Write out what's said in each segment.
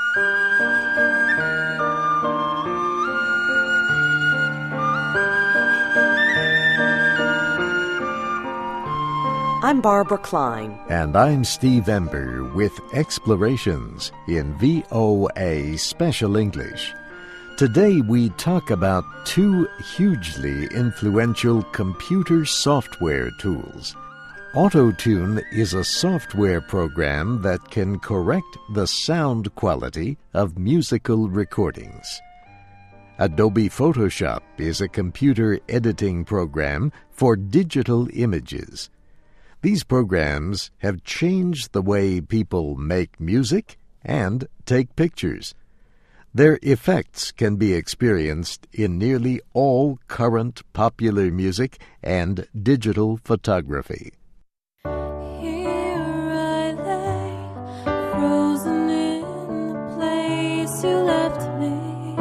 I'm Barbara Klein. And I'm Steve Ember with Explorations in VOA Special English. Today we talk about two hugely influential computer software tools. Auto-Tune is a software program that can correct the sound quality of musical recordings. Adobe Photoshop is a computer editing program for digital images. These programs have changed the way people make music and take pictures. Their effects can be experienced in nearly all current popular music and digital photography. Here I lay, frozen in the place you left me.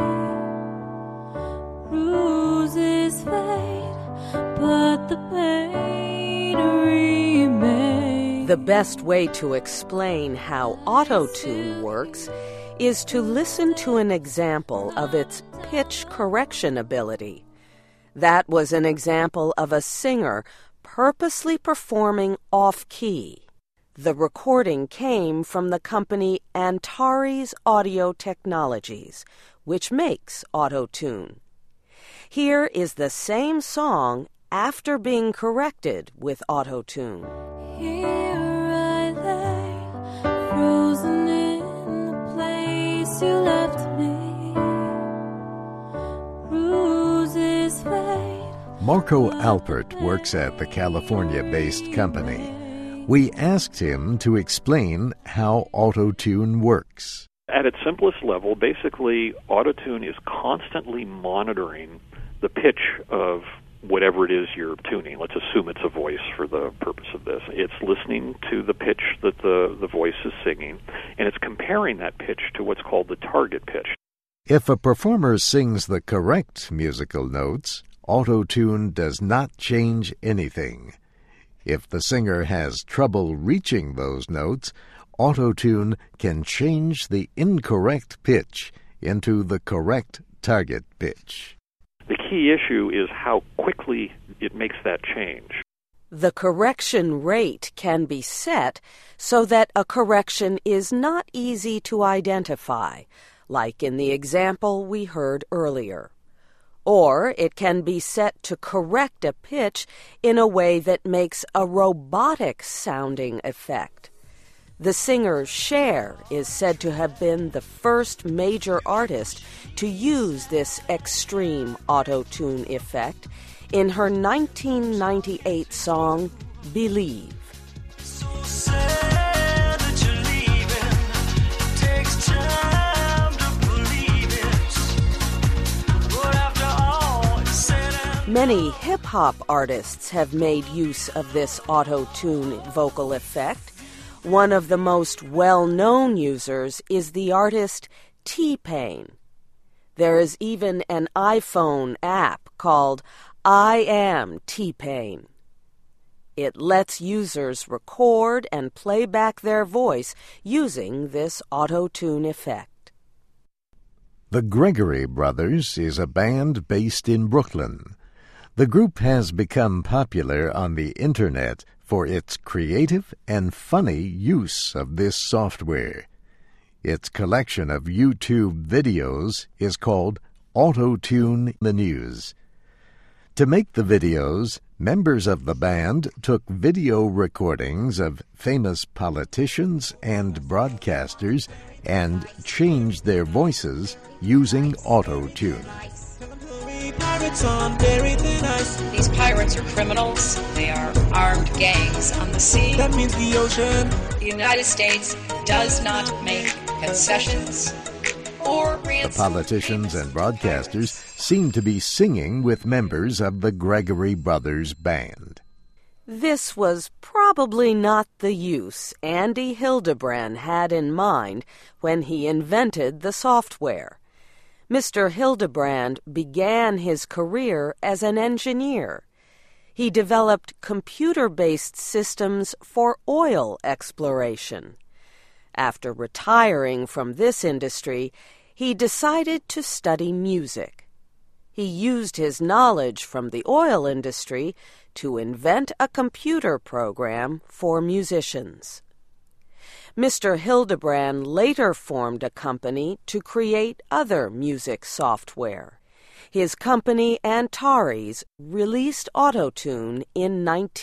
Bruises fade, but the pain remains. The best way to explain how Auto-Tune works is to listen to an example of its pitch correction ability. That was an example of a singer purposely performing off-key. The recording came from the company Antares Audio Technologies, which makes Auto-Tune. Here is the same song after being corrected with Auto-Tune. Here I lay, frozen in the place you left me. Bruises fade. Marco Alpert works at the California-based company. We asked him to explain how Auto-Tune works. At its simplest level, basically, Auto-Tune is constantly monitoring the pitch of whatever it is you're tuning. Let's assume it's a voice for the purpose of this. It's listening to the pitch that the voice is singing, and it's comparing that pitch to what's called the target pitch. If a performer sings the correct musical notes, Auto-Tune does not change anything. If the singer has trouble reaching those notes, Auto-Tune can change the incorrect pitch into the correct target pitch. The key issue is how quickly it makes that change. The correction rate can be set so that a correction is not easy to identify, like in the example we heard earlier. Or it can be set to correct a pitch in a way that makes a robotic-sounding effect. The singer Cher is said to have been the first major artist to use this extreme Auto-Tune effect in her 1998 song, Believe. So sad that you're leaving. Takes time to believe it. But after all is said and Many hip-hop artists have made use of this Auto-Tune vocal effect. One of the most well-known users is the artist T-Pain. There is even an iPhone app called I Am T-Pain. It lets users record and play back their voice using this Auto-Tune effect. The Gregory Brothers is a band based in Brooklyn. The group has become popular on the Internet for its creative and funny use of this software. Its collection of YouTube videos is called Auto-Tune the News. To make the videos, members of the band took video recordings of famous politicians and broadcasters and changed their voices using Auto-Tune. These pirates are criminals. They are armed gangs on the sea. that means the ocean. The United States does not make concessions or The politicians and broadcasters seem to be singing with members of the Gregory Brothers Band. This was probably not the use Andy Hildebrand had in mind when he invented the software. Mr. Hildebrand began his career as an engineer. He developed computer-based systems for oil exploration. After retiring from this industry, he decided to study music. He used his knowledge from the oil industry to invent a computer program for musicians. Mr. Hildebrand later formed a company to create other music software. His company, Antares, released Auto-Tune in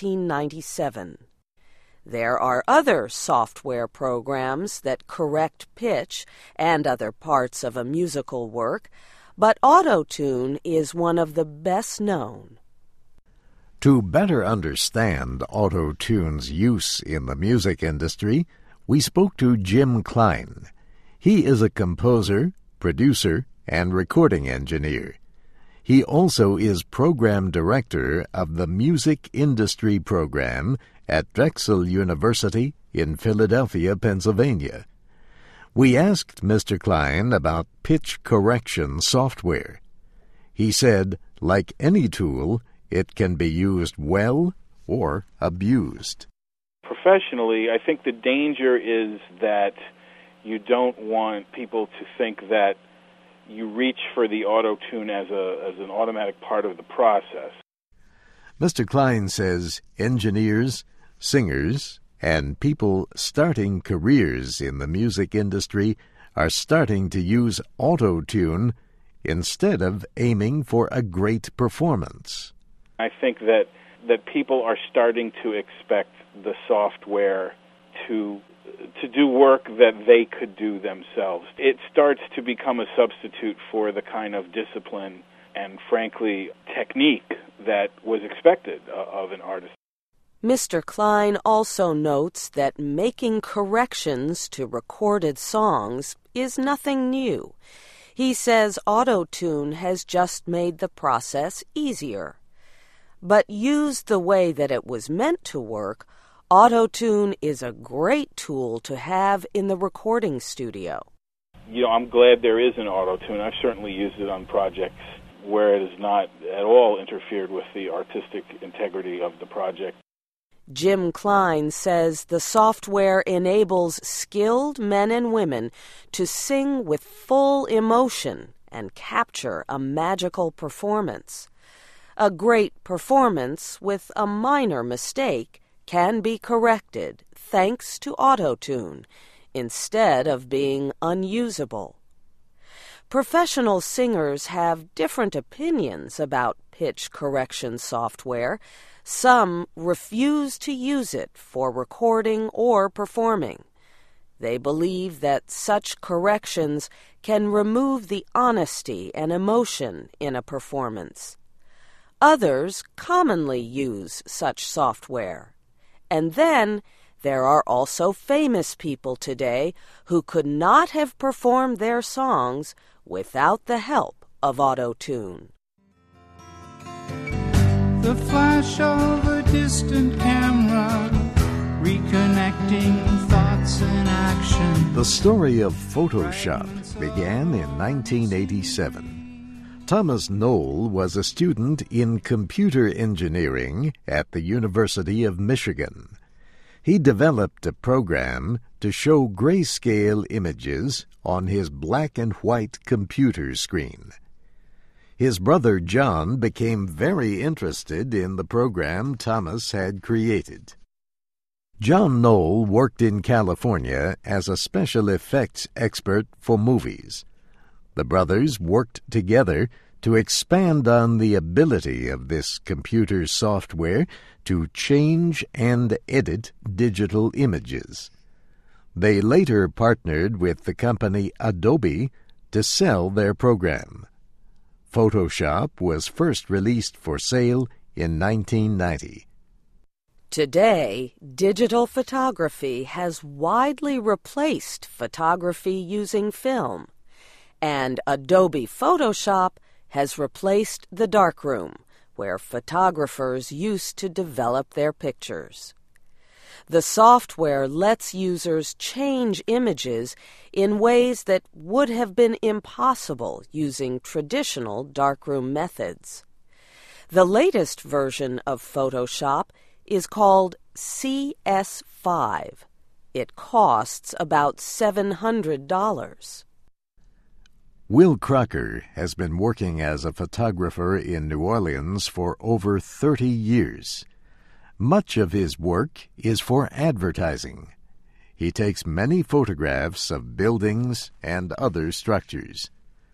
1997. There are other software programs that correct pitch and other parts of a musical work, but Auto-Tune is one of the best known. To better understand Auto-Tune's use in the music industry, we spoke to Jim Klein. He is a composer, producer, and recording engineer. He also is program director of the Music Industry Program at Drexel University in Philadelphia, Pennsylvania. We asked Mr. Klein about pitch correction software. He said, like any tool, it can be used well or abused. Professionally, I think the danger is that you don't want people to think that you reach for the auto-tune as an automatic part of the process. Mr. Klein says engineers, singers, and people starting careers in the music industry are starting to use auto-tune instead of aiming for a great performance. I think that people are starting to expect the software to do work that they could do themselves. It starts to become a substitute for the kind of discipline and, frankly, technique that was expected of an artist. Mr. Klein also notes that making corrections to recorded songs is nothing new. He says Auto-Tune has just made the process easier. But used the way that it was meant to work, Auto-Tune is a great tool to have in the recording studio. I'm glad there is an Auto-Tune. I've certainly used it on projects where it has not at all interfered with the artistic integrity of the project. Jim Klein says the software enables skilled men and women to sing with full emotion and capture a magical performance. A great performance with a minor mistake can be corrected thanks to Auto-Tune instead of being unusable. Professional singers have different opinions about pitch correction software. Some refuse to use it for recording or performing. They believe that such corrections can remove the honesty and emotion in a performance. Others commonly use such software. And then there are also famous people today who could not have performed their songs without the help of Auto-Tune. The flash of a distant camera, reconnecting thoughts and action. The story of Photoshop began in 1987. Thomas Knoll was a student in computer engineering at the University of Michigan. He developed a program to show grayscale images on his black and white computer screen. His brother John became very interested in the program Thomas had created. John Knoll worked in California as a special effects expert for movies. The brothers worked together to expand on the ability of this computer software to change and edit digital images. They later partnered with the company Adobe to sell their program. Photoshop was first released for sale in 1990. Today, digital photography has widely replaced photography using film, and Adobe Photoshop has replaced the darkroom, where photographers used to develop their pictures. The software lets users change images in ways that would have been impossible using traditional darkroom methods. The latest version of Photoshop is called CS5. It costs about $700. Will Crocker has been working as a photographer in New Orleans for over 30 years. Much of his work is for advertising. He takes many photographs of buildings and other structures.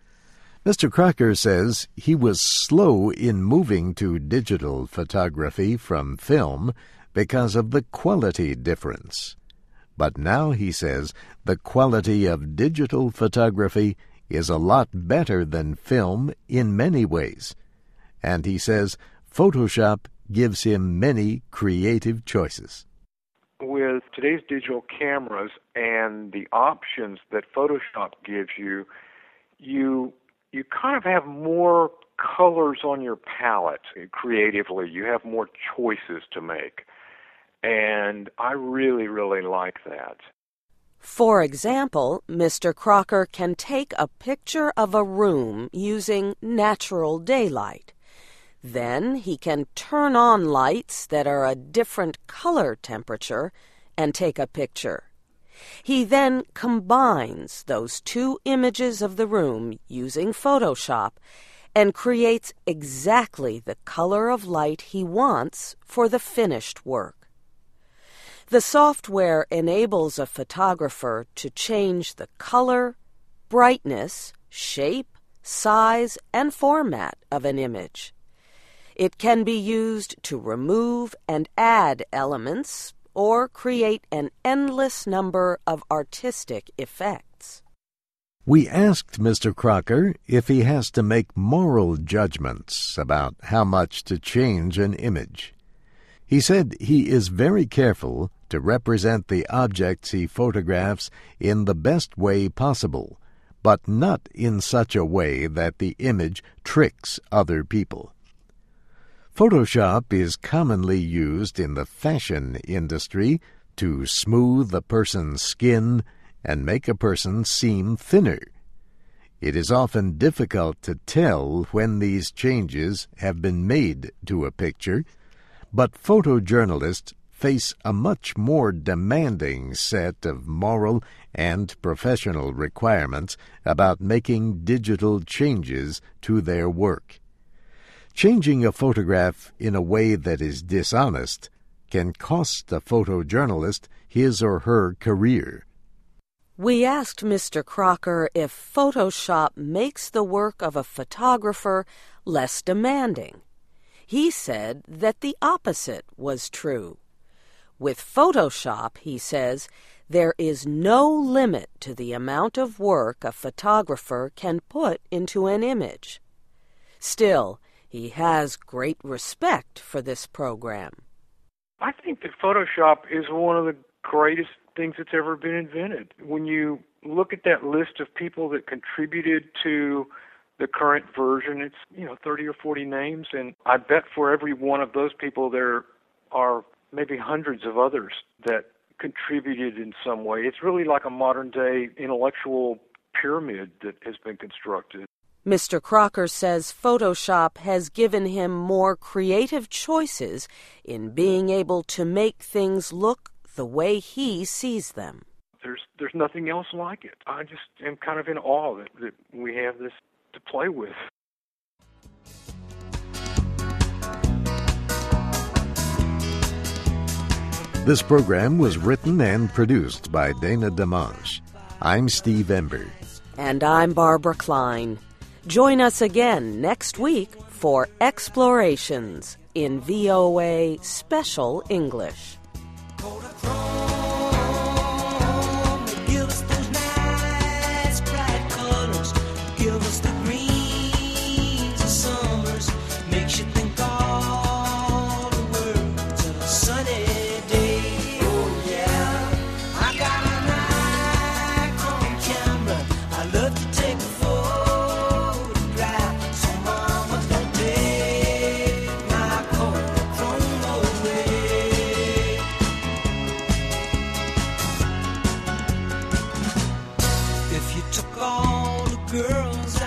Mr. Crocker says he was slow in moving to digital photography from film because of the quality difference. But now, he says, the quality of digital photography is a lot better than film in many ways. And he says Photoshop gives him many creative choices. With today's digital cameras and the options that Photoshop gives you, you kind of have more colors on your palette creatively. You have more choices to make. And I really, really like that. For example, Mr. Crocker can take a picture of a room using natural daylight. Then he can turn on lights that are a different color temperature and take a picture. He then combines those two images of the room using Photoshop and creates exactly the color of light he wants for the finished work. The software enables a photographer to change the color, brightness, shape, size, and format of an image. It can be used to remove and add elements or create an endless number of artistic effects. We asked Mr. Crocker if he has to make moral judgments about how much to change an image. He said he is very careful to represent the objects he photographs in the best way possible, but not in such a way that the image tricks other people. Photoshop is commonly used in the fashion industry to smooth a person's skin and make a person seem thinner. It is often difficult to tell when these changes have been made to a picture, but photojournalists face a much more demanding set of moral and professional requirements about making digital changes to their work. Changing a photograph in a way that is dishonest can cost a photojournalist his or her career. We asked Mr. Crocker if Photoshop makes the work of a photographer less demanding. He said that the opposite was true. With Photoshop, he says, there is no limit to the amount of work a photographer can put into an image. Still, he has great respect for this program. I think that Photoshop is one of the greatest things that's ever been invented. When you look at that list of people that contributed to the current version, it's 30 or 40 names, and I bet for every one of those people there are maybe hundreds of others that contributed in some way. It's really like a modern-day intellectual pyramid that has been constructed. Mr. Crocker says Photoshop has given him more creative choices in being able to make things look the way he sees them. There's nothing else like it. I just am kind of in awe that we have this to play with. This program was written and produced by Dana DeMange. I'm Steve Ember. And I'm Barbara Klein. Join us again next week for Explorations in VOA Special English. Give us those nice bright colors. Give us the greens of summers. Makes you think all the world's a sunny day. Oh yeah, I got a Nikon camera. I love to take a photograph. So mama, don't take my Kodachrome away. If you took all the girls